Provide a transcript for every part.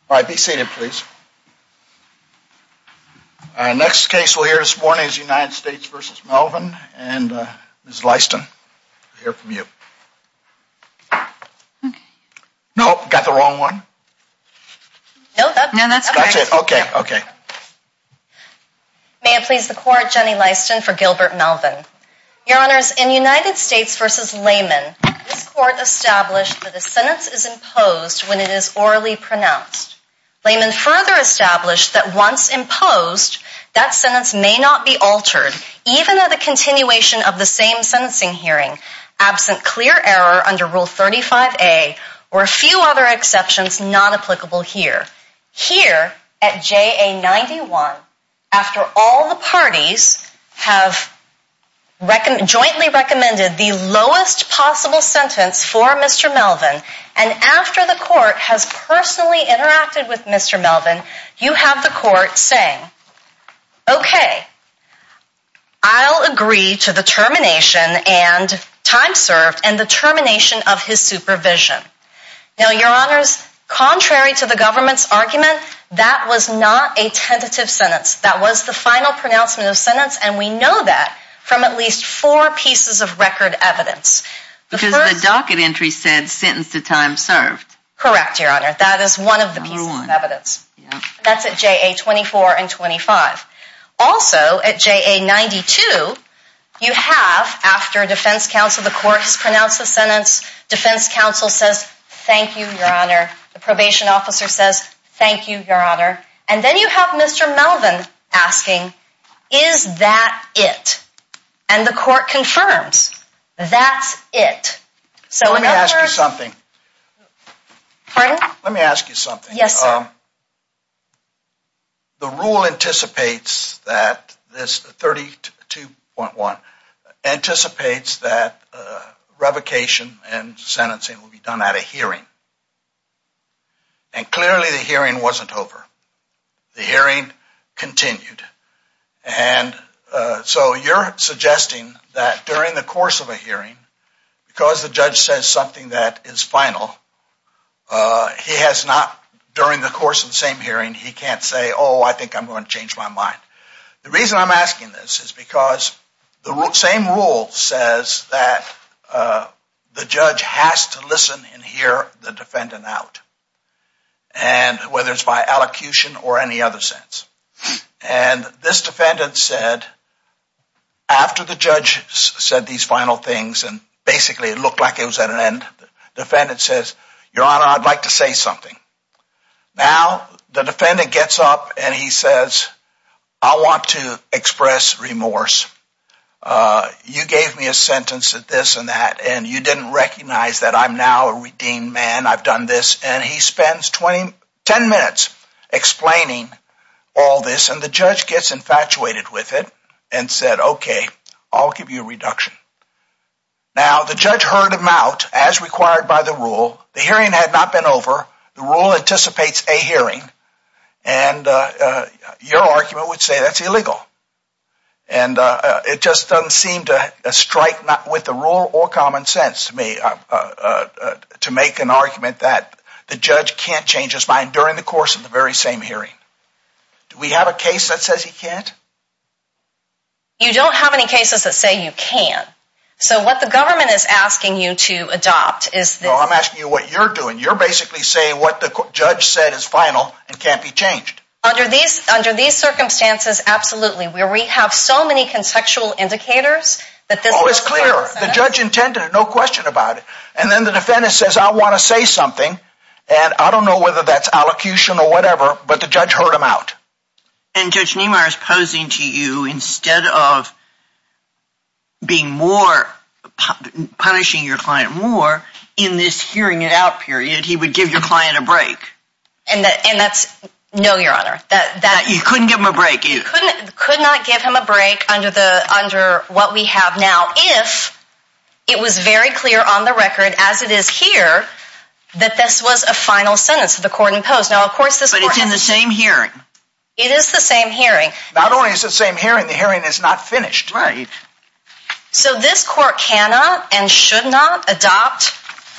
All right, be seated, please. Next case we'll hear this morning is United States v. Melvin, and Ms. Lyston, we'll hear from you. Okay. No, got the wrong one? No, that's correct. That's it, okay. May it please the Court, Jenny Lyston for Gilbert Melvin. Your Honors, in United States v. Layman, this Court established that a sentence is imposed when it is orally pronounced. Layman further established that once imposed, that sentence may not be altered, even at a continuation of the same sentencing hearing, absent clear error under Rule 35A or a few other exceptions not applicable here. Here, at JA 91, after all the parties have jointly recommended the lowest possible sentence for Mr. Melvin, and after the Court has personally interacted with Mr. Melvin, you have the Court saying, okay, I'll agree to the termination and time served and the termination of his supervision. Now, Your Honors, contrary to the government's argument, that was not a tentative sentence. That was the final pronouncement of sentence, and we know that from at least 4 pieces of record evidence. Because the docket entry said sentence to time served. Correct, Your Honor. That is one of the pieces of evidence. Yeah. That's at JA 24 and 25. Also, at JA 92, you have, after defense counsel, the Court has pronounced the sentence, defense counsel says, thank you, Your Honor. The probation officer says, thank you, Your Honor. And then you have Mr. Melvin asking, is that it? And the Court confirms, that's it. So let me ask you something. Pardon? Let me ask you something. Yes, sir. The rule anticipates that this 32.1 anticipates that revocation and sentencing will be done at a hearing. And clearly the hearing wasn't over. The hearing continued. And so you're suggesting that during the course of a hearing, because the judge says something that is final, he has not, during the course of the same hearing, he can't say, oh, I think I'm going to change my mind. The reason I'm asking this is because the same rule says that the judge has to listen and hear the defendant out, and whether it's by allocution or any other sense. And this defendant said, after the judge said these final things, and basically it looked like it was at an end, the defendant says, Your Honor, I'd like to say something. Now, the defendant gets up and he says, I want to express remorse. You gave me a sentence at this and that, and you didn't recognize that I'm now a redeemed man. I've done this. And he spends 10 minutes explaining all this, and the judge gets infatuated with it and said, okay, I'll give you a reduction. Now, the judge heard him out as required by the rule. The hearing had not been over. The rule anticipates a hearing, and your argument would say that's illegal. And it just doesn't seem to strike not with the rule or common sense to me to make an argument that the judge can't change his mind during the course of the very same hearing. Do we have a case that says he can't? You don't have any cases that say you can. So what the government is asking you to adopt is this. No, I'm asking you what you're doing. You're basically saying what the judge said is final and can't be changed. Under these circumstances, absolutely. Where we have so many contextual indicators that this. Oh, it's clear. The judge intended it, no question about it. And then the defendant says, I want to say something, and I don't know whether that's allocution or whatever, but the judge heard him out. And Judge Niemeyer is posing to you, instead of being more, punishing your client more, in this hearing it out period, he would give your client a break. And that's, no, Your Honor. That you couldn't give him a break either. Could not give him a break under what we have now if it was very clear on the record, as it is here, that this was a final sentence that the court imposed. Now, of course, this. But it's in the same hearing. It is the same hearing. Not only is it the same hearing, the hearing is not finished. Right. So this court cannot and should not adopt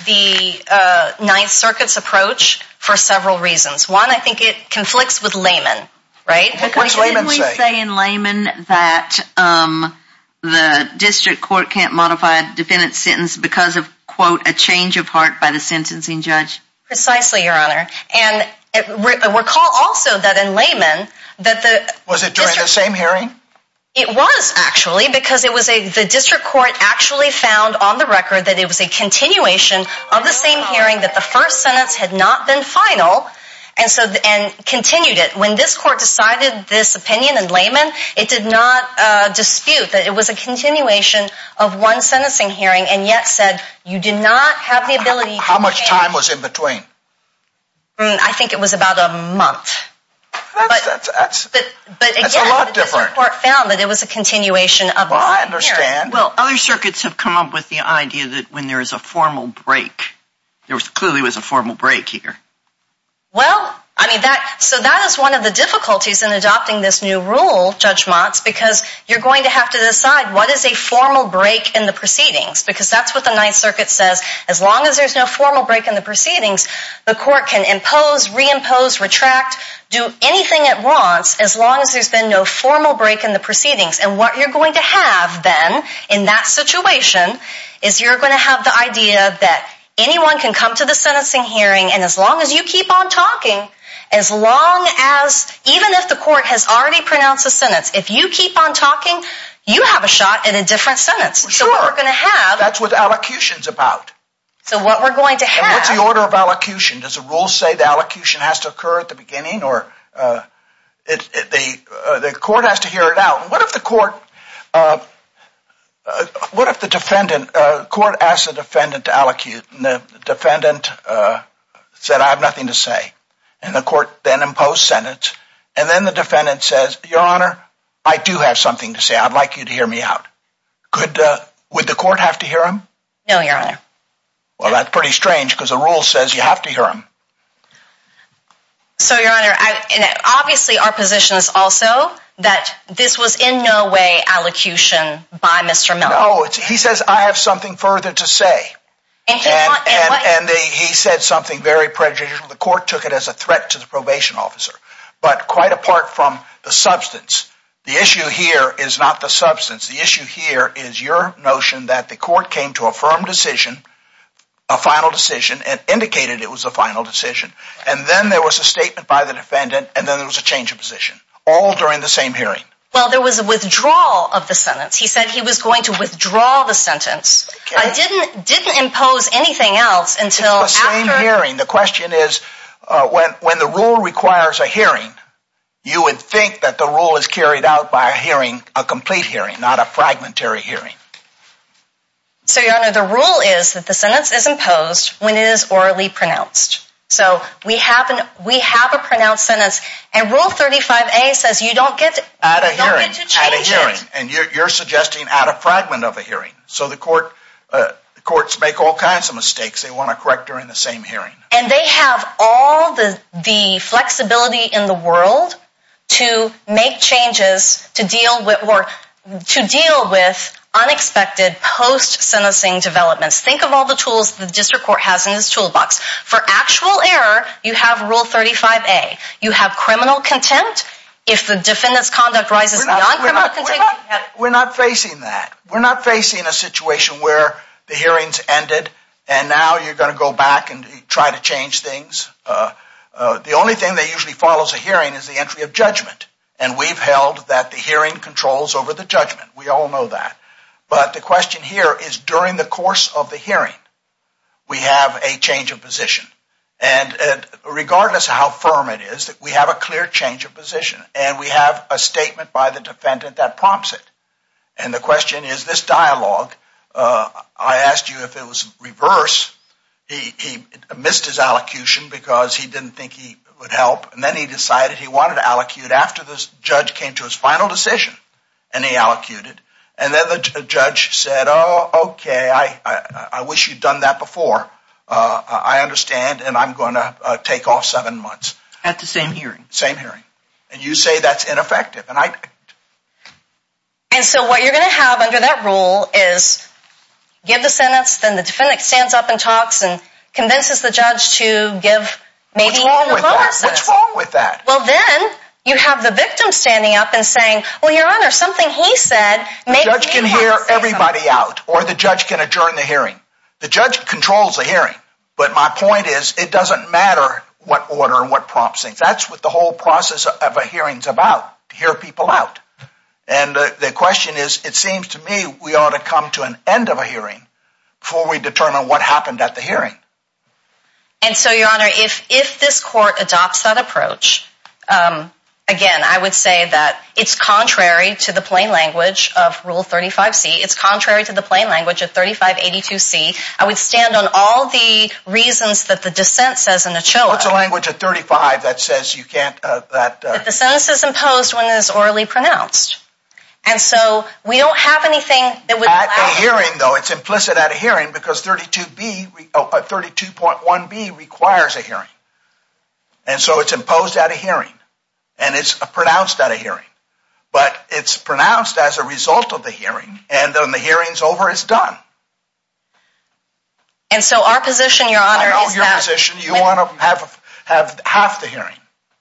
the Ninth Circuit's approach for several reasons. One, I think it conflicts with Layman, right? What's Layman say? Didn't we say in Layman that the district court can't modify a defendant's sentence because of, quote, a change of heart by the sentencing judge? Precisely, Your Honor. And recall also that in Layman that the... Was it during the same hearing? It was, actually, because it was the district court actually found on the record that it was a continuation of the same hearing, that the first sentence had not been final, and continued it. When this court decided this opinion in Layman, it did not dispute that it was a continuation of one sentencing hearing, and yet said you did not have the ability to How much change. time was in between? I think it was about a month. That's But again, a lot the different. district court found that it was a continuation of the I same understand. hearing. Well, other circuits have come up with the idea that when there is a formal break, clearly was a formal break here. Well, I mean, that is one of the difficulties in adopting this new rule, Judge Motz, because you're going to have to decide what is a formal break in the proceedings, because that's what the Ninth Circuit says. As long as there's no formal break in the proceedings, the court can impose, reimpose, retract, do anything it wants as long as there's been no formal break in the proceedings. And what you're going to have then in that situation is you're going to have the idea that anyone can come to the sentencing hearing, and as long as you keep on talking, as long as, even if the court has already pronounced a sentence, if you keep on talking, you have a shot at a different sentence. Well, sure. So what we're going to have... That's what allocution's about. So what we're going to have... And what's the order of allocution? Does the rule say the allocution has to occur at the beginning, or the court has to hear it out? And what if the court... what if the court asked the defendant to allocute, and the defendant said, I have nothing to say, and the court then imposed sentence, and then the defendant says, Your Honor, I do have something to say. I'd like you to hear me out. Would the court have to hear him? No, Your Honor. Well, that's pretty strange, because the rule says you have to hear him. So, Your Honor, obviously our position is also that this was in no way allocution by Mr. Miller. No, he says, I have something further to say. And he said something very prejudicial. The court took it as a threat to the probation officer. But quite apart from the substance, the issue here is not the substance. The issue here is your notion that the court came to a firm decision, a final decision, and indicated it was a final decision. And then there was a statement by the defendant, and then there was a change of position, all during the same hearing. Well, there was a withdrawal of the sentence. He said he was going to withdraw the sentence. Okay. I didn't impose anything else until it's the same hearing. The question is, when the rule requires a hearing, you would think that the rule is carried out by a hearing, a complete hearing, not a fragmentary hearing. So, Your Honor, the rule is that the sentence is imposed when it is orally pronounced. So we have a pronounced sentence, and Rule 35A says you don't get to change it. And you're suggesting at a fragment of a hearing. So the courts make all kinds of mistakes they want to correct during the same hearing. And they have all the flexibility in the world to make changes to deal with unexpected post-sentencing developments. Think of all the tools the district court has in its toolbox. For actual error, you have Rule 35A. You have criminal contempt. If the defendant's conduct rises beyond criminal contempt, we're not facing that. We're not facing a situation where the hearing's ended and now you're going to go back and try to change things. The only thing that usually follows a hearing is the entry of judgment. And we've held that the hearing controls over the judgment. We all know that. But the question here is, during the course of the hearing, we have a change of position. And regardless of how firm it is, that we have a clear change of position. And we have a statement by the defendant that prompts it. And the question is, this dialogue, I asked you if it was reverse. He missed his allocution because he didn't think he would help. And then he decided he wanted to allocute after the judge came to his final decision. And he allocated. And then the judge said, oh, okay, I wish you'd done that before. I understand, and I'm going to take off 7 months. At the same hearing. Same hearing. And you say that's ineffective. And so what you're going to have under that rule is give the sentence, then the defendant stands up and talks and convinces the judge to give maybe even a lower sentence. What's wrong with that? Well, then you have the victim standing up and saying, well, Your Honor, something he said makes me want to say something. The judge can hear everybody out, or the judge can adjourn the hearing. The judge controls the hearing. But my point is, it doesn't matter what order and what prompts things. That's what the whole process of a hearing's about, to hear people out. And the question is, it seems to me we ought to come to an end of a hearing before we determine what happened at the hearing. And so, Your Honor, if this court adopts that approach, again, I would say that it's contrary to the plain language of Rule 35C. It's contrary to the plain language of 3582C. I would stand on all the reasons that the dissent says in Ochoa. What's the language of 35 that says you can't, that the sentence is imposed when it is orally pronounced. And so we don't have anything that would allow... At a hearing, though, it's implicit at a hearing because 32.1b requires a hearing. And so it's imposed at a hearing. And it's pronounced at a hearing. But it's pronounced as a result of the hearing, and then the hearing's over, it's done. And so our position, Your Honor, is that... I know your position. You want to have half the hearing.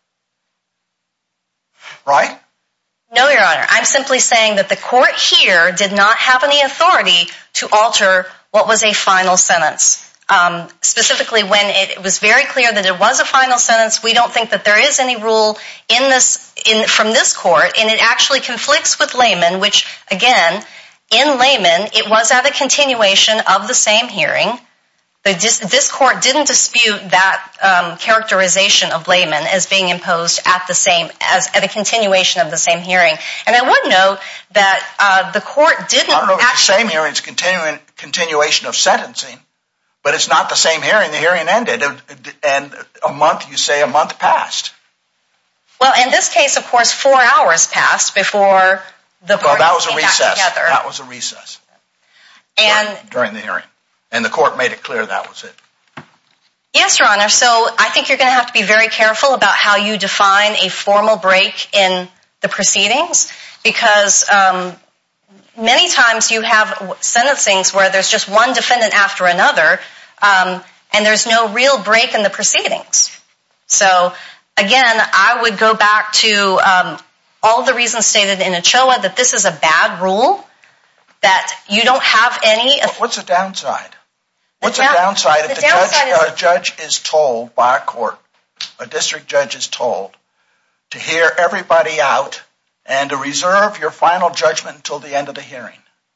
Right? No, Your Honor. I'm simply saying that the court here did not have any authority to alter what was a final sentence. Specifically, when it was very clear that it was a final sentence, we don't think that there is any rule from this court, and it actually conflicts with Layman, which, again, in Layman, it was at a continuation of the same hearing. This court didn't dispute that characterization of Layman as being imposed at a continuation of the same hearing. And I would note that the court didn't... I don't know if it's the same hearing, it's continuation of sentencing. But it's not the same hearing. The hearing ended, and a month passed. Well, in this case, of course, 4 hours passed before the parties came back together. That was a recess. During the hearing. And the court made it clear that was it. Yes, Your Honor. So I think you're going to have to be very careful about how you define a formal break in the proceedings, because... many times you have sentencings where there's just one defendant after another, and there's no real break in the proceedings. So, again, I would go back to all the reasons stated in Ochoa that this is a bad rule, that you don't have any... What's the downside? What's the downside if a judge is told by a court, a district judge is told, to hear everybody out and to reserve your final judgment until the end of the hearing?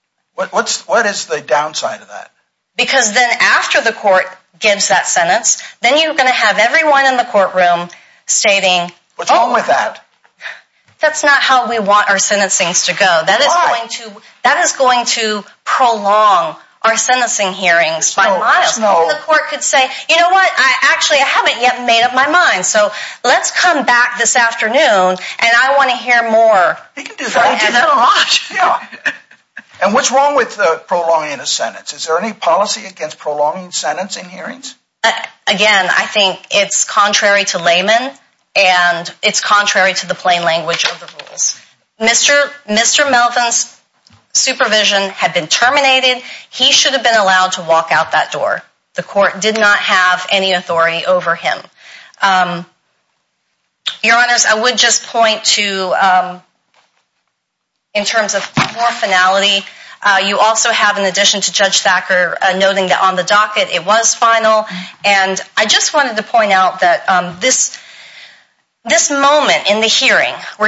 What is the downside of that? Because then after the court gives that sentence, then you're going to have everyone in the courtroom stating... What's wrong with that? That's not how we want our sentencings to go. That is going to prolong our sentencing hearings by miles. And the court could say, you know what, I haven't yet made up my mind, so let's come back this afternoon and I want to hear more. He can do that. He did that a lot. Yeah. And what's wrong with prolonging a sentence? Is there any policy against prolonging sentencing hearings? Again, I think it's contrary to Layman, and it's contrary to the plain language of the rules. Mr. Melvin's supervision had been terminated. He should have been allowed to walk out that door. The court did not have any authority over him. Your Honors, I would just point to, in terms of more finality, you also have, in addition to Judge Thacker noting that on the docket it was final, and I just wanted to point out that this moment in the hearing where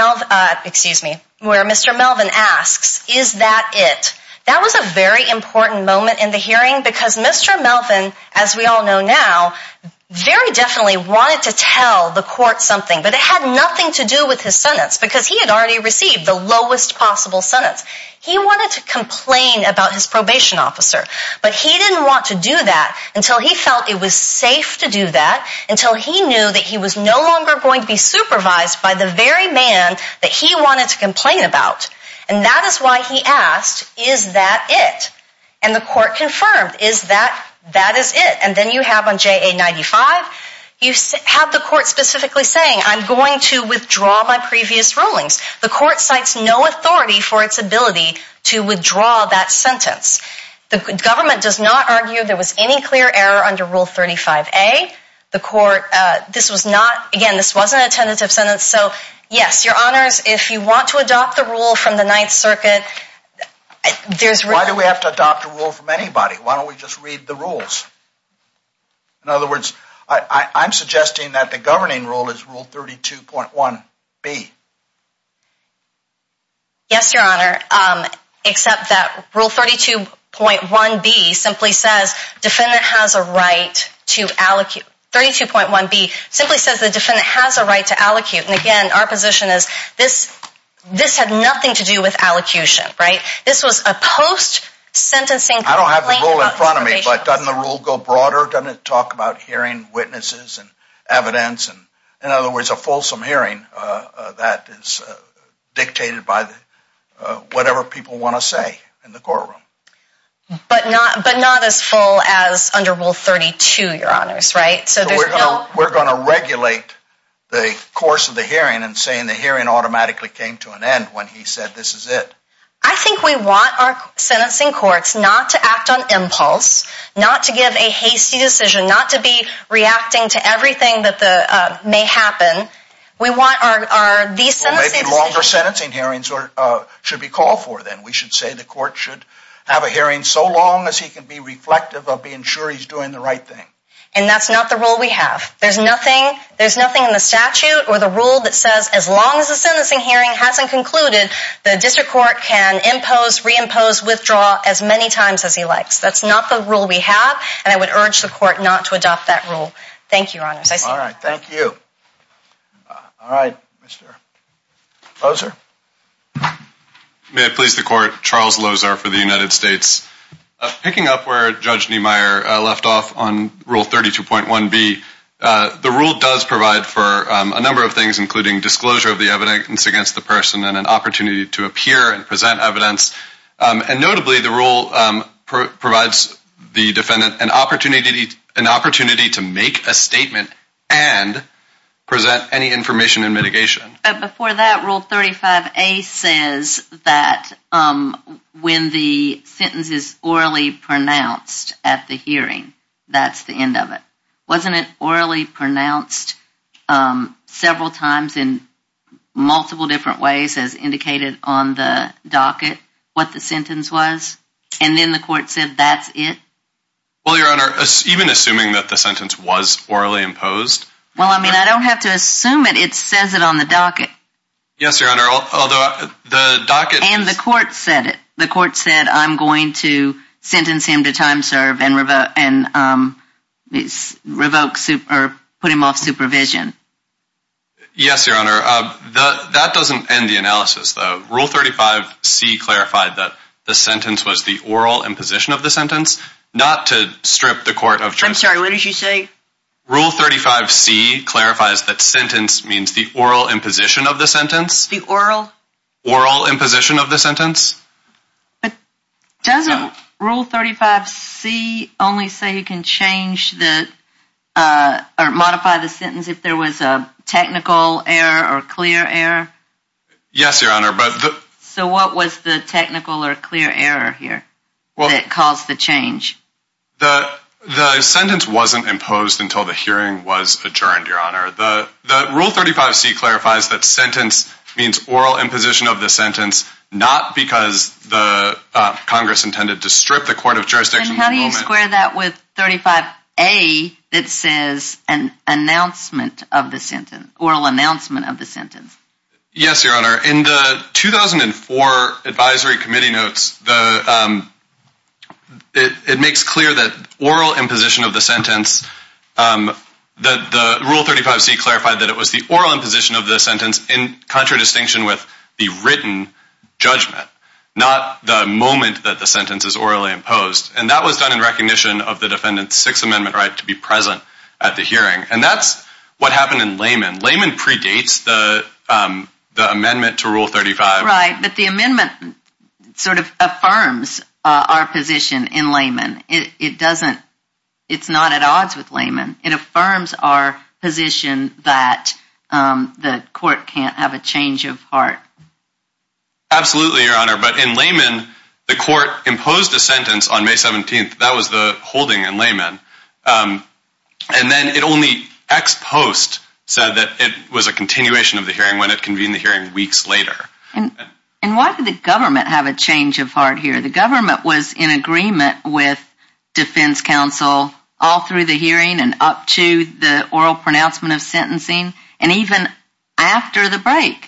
where Mr. Melvin asks, is that it? That was a very important moment in the hearing because Mr. Melvin, as we all know now, very definitely wanted to tell the court something, but it had nothing to do with his sentence because he had already received the lowest possible sentence. He wanted to complain about his probation officer, but he didn't want to do that until he felt it was safe to do that, until he knew that he was no longer going to be supervised by the very man that he wanted to complain about. And that is why he asked, is that it? And the court confirmed, that is it. And then you have on JA 95, you have the court specifically saying, I'm going to withdraw my previous rulings. The court cites no authority for its ability to withdraw that sentence. The government does not argue there was any clear error under Rule 35A. The court, this wasn't a tentative sentence. So, yes, Your Honors, if you want to adopt the rule from the Ninth Circuit, Why do we have to adopt a rule from anybody? Why don't we just read the rules? In other words, I'm suggesting that the governing rule is Rule 32.1b. Yes, Your Honor, except that Rule 32.1b simply says defendant has a right to allocate. 32.1b simply says the defendant has a right to allocate. And again, our position is this had nothing to do with allocution, right? This was a post-sentencing complaint. I don't have the rule in front of me, but doesn't the officer. rule go broader? Doesn't it talk about hearing witnesses and evidence? And in other words, a fulsome hearing that is dictated by whatever people want to say in the courtroom. But not as full as under Rule 32, Your Honors, right? So we're going to regulate the course of the hearing and saying the hearing automatically came to an end when he said this is it. I think we want our sentencing courts not to act on impulse, not to give a hasty decision, not to be reacting to everything that may happen. We want these sentencing maybe longer sentencing hearings should be called for then. We should say the court should have a hearing so long as he can be reflective of being sure he's doing the right thing. And that's not the rule we have. There's nothing in the statute or the rule that says as long as the sentencing hearing hasn't concluded, the district court can impose, reimpose, withdraw as many times as he likes. That's not the rule we have, and I would urge the court not to adopt that rule. Thank you, Your Honors. All right, thank you. All right, Mr. Lozer. May it please the Court, Charles Lozer for the United States. Picking up where Judge Niemeyer left off on Rule 32.1b, the rule does provide for a number of things, including disclosure of the evidence against the person and an opportunity to appear and present evidence. And notably, the rule provides the defendant an opportunity to make a statement and present any information in mitigation. But before that, Rule 35A says that when the sentence is orally pronounced at the hearing, that's the end of it. Wasn't it orally pronounced several times in multiple different ways as indicated on the docket what the sentence was? And then the court said that's it? Well, Your Honor, even assuming that the sentence was orally imposed. Well, I mean, I don't have to assume it. It says it on the docket. Yes, Your Honor, although the docket... And the court said it. The court said, I'm going to sentence him to time serve and revoke or put him off supervision. Yes, Your Honor. That doesn't end the analysis, though. Rule 35C clarified that the sentence was the oral imposition of the sentence, not to strip the court of jurisdiction. I'm sorry, what did you say? Rule 35C clarifies that sentence means the oral imposition of the sentence. The oral? Oral imposition of the sentence. But doesn't Rule 35C only say you can change or modify the sentence if there was a technical error or clear error? Yes, Your Honor, but... So what was the technical or clear error here that caused the change? The sentence wasn't imposed until the hearing was adjourned, Your Honor. The Rule 35C clarifies that sentence means oral imposition of the sentence, not because the Congress intended to strip the court of jurisdiction. And how do you square that with 35A that says an announcement of the sentence, oral announcement of the sentence? Yes, Your Honor. In the 2004 advisory committee notes, it makes clear that oral imposition of the sentence, that the Rule 35C clarified that it was the oral imposition of the sentence in contradistinction with the written judgment, not the moment that the sentence is orally imposed. And that was done in recognition of the defendant's Sixth Amendment right to be present at the hearing. And that's what happened in Layman. Layman predates the amendment to Rule 35. Right, but the amendment sort of affirms our position in Layman. It doesn't, it's not at odds with Layman. It affirms our position that the court can't have a change of heart. Absolutely, Your Honor. But in Layman, the court imposed a sentence on May 17th. That was the holding in Layman. And then it only ex post said that it was a continuation of the hearing when it convened the hearing weeks later. And why did the government have a change of heart here? The government was in agreement with defense counsel all through the hearing and up to the oral pronouncement of sentencing, and even after the break.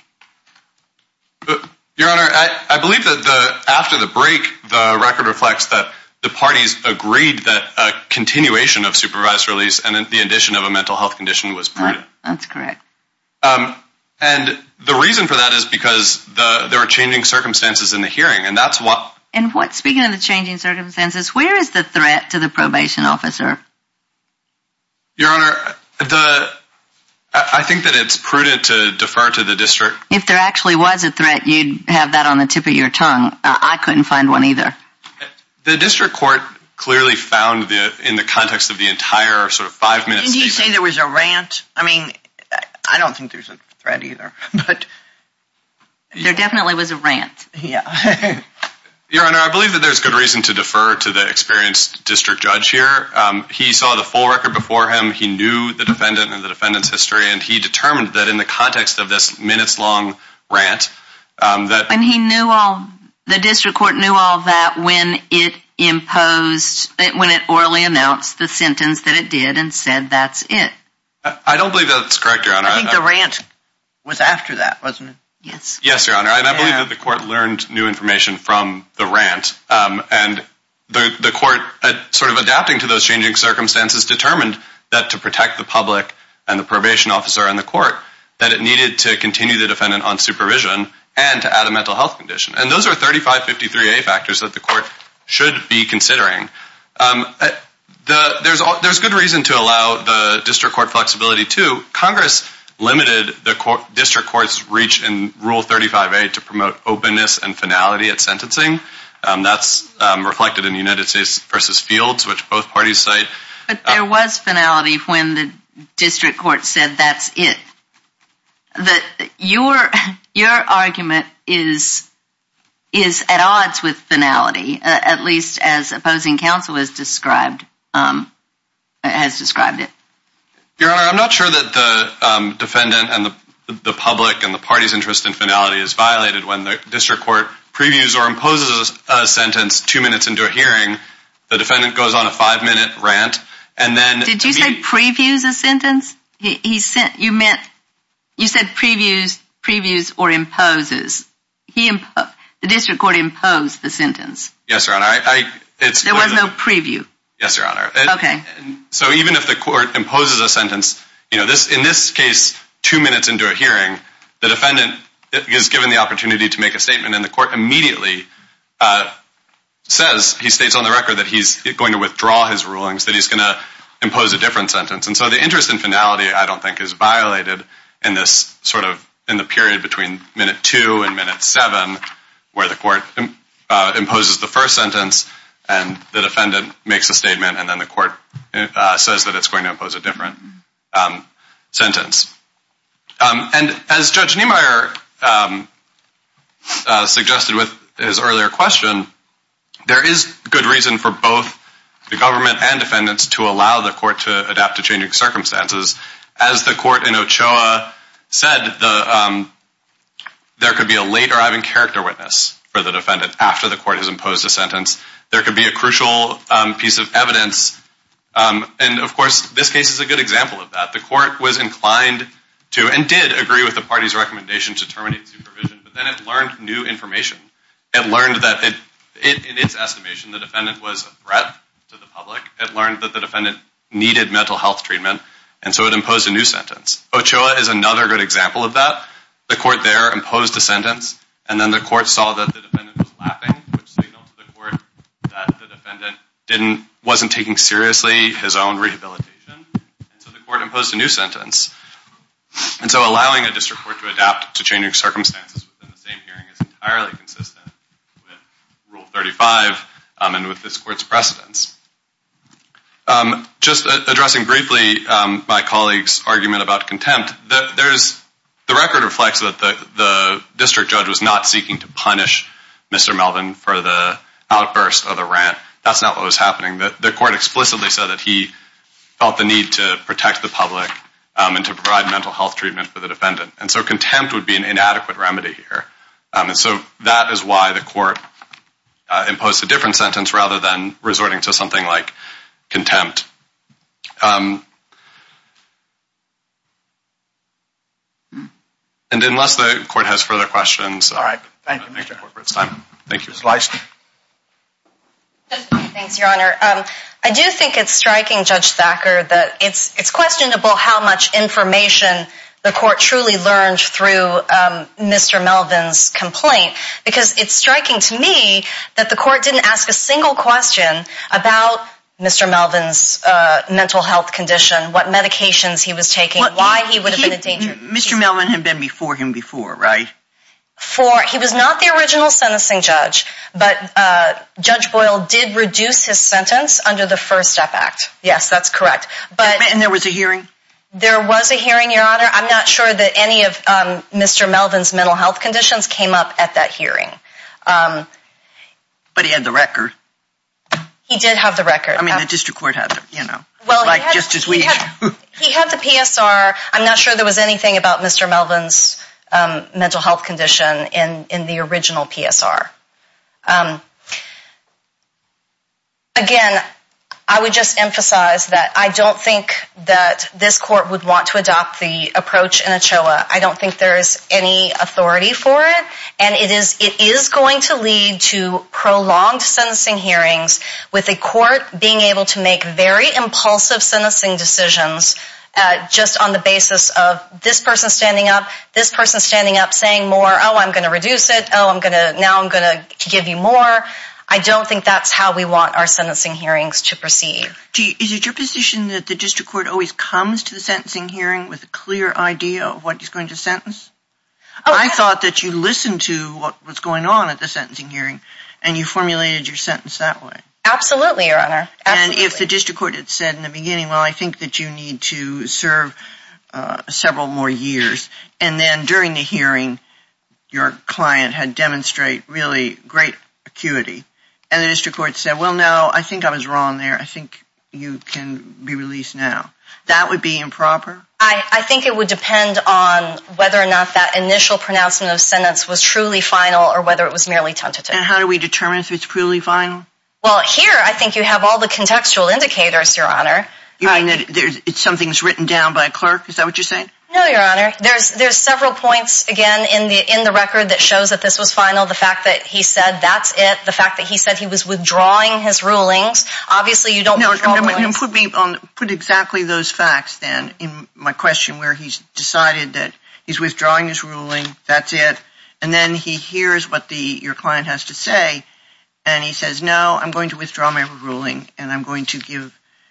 Your Honor, I believe that after the break, the record reflects that the parties agreed that a continuation of supervised release and the addition of a mental health condition was prudent. That's correct. And the reason for that is because there were changing circumstances in the hearing, and that's what. And speaking of the changing circumstances, where is the threat to the probation officer? Your Honor, I think that it's prudent to defer to the district. If there actually was a threat, you'd have that on the tip of your tongue. I couldn't find one either. The district court clearly found in the context of the entire sort of 5 minutes. Didn't he say there was a rant? I mean, I don't think there's a threat either, but there definitely was a rant. Yeah. Your Honor, I believe that there's good reason to defer to the experienced district judge here. He saw the full record before him. He knew the defendant and the defendant's history, and he determined that in the context of this minutes-long rant, that. And he knew the district court knew all that when it orally announced the sentence that it did and said that's it. I don't believe that's correct, Your Honor. I think the rant was after that, wasn't it? Yes. Yes, Your Honor. And I believe that the court learned new information from the rant. And the court, sort of adapting to those changing circumstances, determined that to protect the public and the probation officer and the court, that it needed to continue the defendant on supervision and to add a mental health condition. And those are 3553A factors that the court should be considering. There's good reason to allow the district court flexibility, too. Congress limited the district court's reach in Rule 35A to promote openness and finality at sentencing. That's reflected in United States v. Fields, which both parties cite. But there was finality when the district court said that's it. Your argument is at odds with finality, at least as opposing counsel has described it. Your Honor, I'm not sure that the defendant and the public and the party's interest in finality is violated when the district court previews or imposes a sentence 2 minutes into a hearing. The defendant goes on a 5-minute rant, and then. Did you say previews a sentence? You said previews or imposes. The district court imposed the sentence. Yes, Your Honor. There was no preview. Yes, Your Honor. Okay. So even if the court imposes a sentence, in this case, 2 minutes into a hearing, the defendant is given the opportunity to make a statement, and the court immediately states on the record that he's going to withdraw his rulings, that he's going to impose a different sentence. And so the interest in finality, I don't think, is violated in this in the period between minute 2 and minute 7, where the court imposes the first sentence and the defendant makes a statement, and then the court says that it's going to impose a different sentence. And as Judge Niemeyer suggested with his earlier question, there is good reason for both the government and defendants to allow the court to adapt to changing circumstances. As the court in Ochoa said, there could be a late arriving character witness for the defendant after the court has imposed a sentence. There could be a crucial piece of evidence. And, of course, this case is a good example of that. The court was inclined to and did agree with the party's recommendation to terminate supervision, but then it learned new information. It learned that, in its estimation, the defendant was a threat to the public. It learned that the defendant needed mental health treatment, and so it imposed a new sentence. Ochoa is another good example of that. The court there imposed a sentence, and then the court saw that the defendant was laughing, which signaled to the court that the defendant wasn't taking seriously his own rehabilitation, and so the court imposed a new sentence. And so allowing a district court to adapt to changing circumstances within the same hearing is entirely consistent with Rule 35 and with this court's precedents. Just addressing briefly my colleague's argument about contempt, the record reflects that the district judge was not seeking to punish Mr. Melvin for the outburst or the rant. That's not what was happening. The court explicitly said that he felt the need to protect the public and to provide mental health treatment for the defendant. And so contempt would be an inadequate remedy here. And so that is why the court imposed a different sentence rather than resorting to something like contempt. And unless the court has further questions, all right. Thank you, thank the court for its time. Thank you. Ms. Leisten. Thanks, Your Honor. I do think it's striking, Judge Thacker, that it's questionable how much information the court truly learned through Mr. Melvin's complaint, because it's striking to me that the court didn't ask a single question about Mr. Melvin's mental health condition, what medications he was taking, why he would have been in danger. Mr. Melvin had been before him before, right? He was not the original sentencing judge, but Judge Boyle did reduce his sentence under the First Step Act. Yes, that's correct. And there was a hearing? There was a hearing, Your Honor. I'm not sure that any of Mr. Melvin's mental health conditions came up at that hearing. But he had the record. He did have the record. I mean, the district court had the, Well, just as we do. He had the PSR. I'm not sure there was anything about Mr. Melvin's mental health condition in the original PSR. Again, I would just emphasize that I don't think that this court would want to adopt the approach in Ochoa. I don't think there is any authority for it, and it is going to lead to prolonged sentencing hearings with a court being able to make very impulsive sentencing decisions just on the basis of this person standing up saying more, I'm going to reduce it, I'm going to give you more. I don't think that's how we want our sentencing hearings to proceed. Is it your position that the district court always comes to the sentencing hearing with a clear idea of what he's going to sentence? I thought that you listened to what was going on at the sentencing hearing and you formulated your sentence that way. Absolutely, Your Honor. Absolutely. And if the district court had said in the beginning, I think that you need to serve several more years, and then during the hearing your client had demonstrated really great acuity, and the district court said, no, I think I was wrong there. I think you can be released now. That would be improper? I think it would depend on whether or not that initial pronouncement of sentence was truly final or whether it was merely tentative. And how do we determine if it's truly final? Well, here I think you have all the contextual indicators, Your Honor. You mean that something's written down by a clerk? Is that what you're saying? No, Your Honor. There's several points, again, in the record that shows that this was final. The fact that he said that's it. The fact that he said he was withdrawing his rulings. Obviously, you don't withdraw rulings. Put exactly those facts, then, in my question where he's decided that he's withdrawing his ruling, that's it, and then he hears what your client has to say, and he says, no, I'm going to withdraw my ruling, and I'm going to give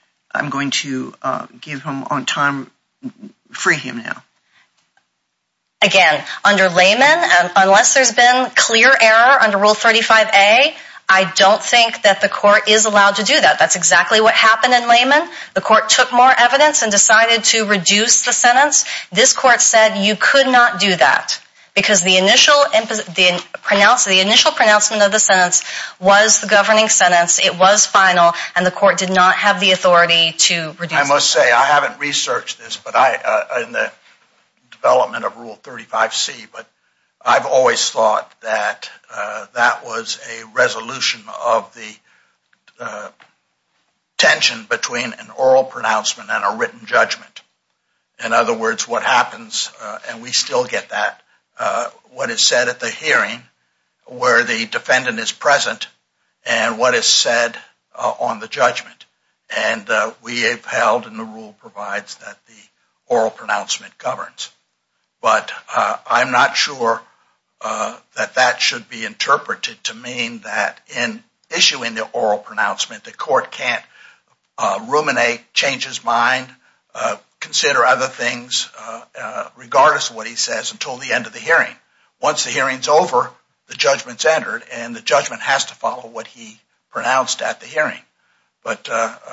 him on time, free him now. Again, under Layman, unless there's been clear error under Rule 35A, I don't think that the court is allowed to do that. That's exactly what happened in Layman. The court took more evidence and decided to reduce the sentence. This court said you could not do that because the initial pronouncement of the sentence was the governing sentence. It was final, and the court did not have the authority to reduce it. I must say, I haven't researched this, but in the development of Rule 35C, but I've always thought that that was a resolution of the tension between an oral pronouncement and a written judgment. In other words, what happens, and we still get that, what is said at the hearing where the defendant is present and what is said on the judgment. And we have held, and the rule provides, that the oral pronouncement governs. But I'm not sure that should be interpreted to mean that in issuing the oral pronouncement, the court can't ruminate, change his mind, consider other things, regardless of what he says, until the end of the hearing. Once the hearing's over, the judgment's entered, and the judgment has to follow what he pronounced at the hearing. But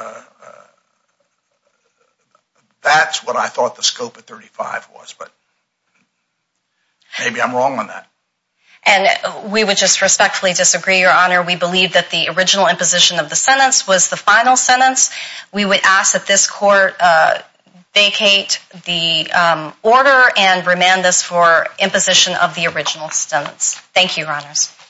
that's what I thought the scope of 35 was, but maybe I'm wrong on that. And we would just respectfully disagree, Your Honor. We believe that the original imposition of the sentence was the final sentence. We would ask that this court vacate the order and remand this for imposition of the original sentence. Thank you, Your Honors.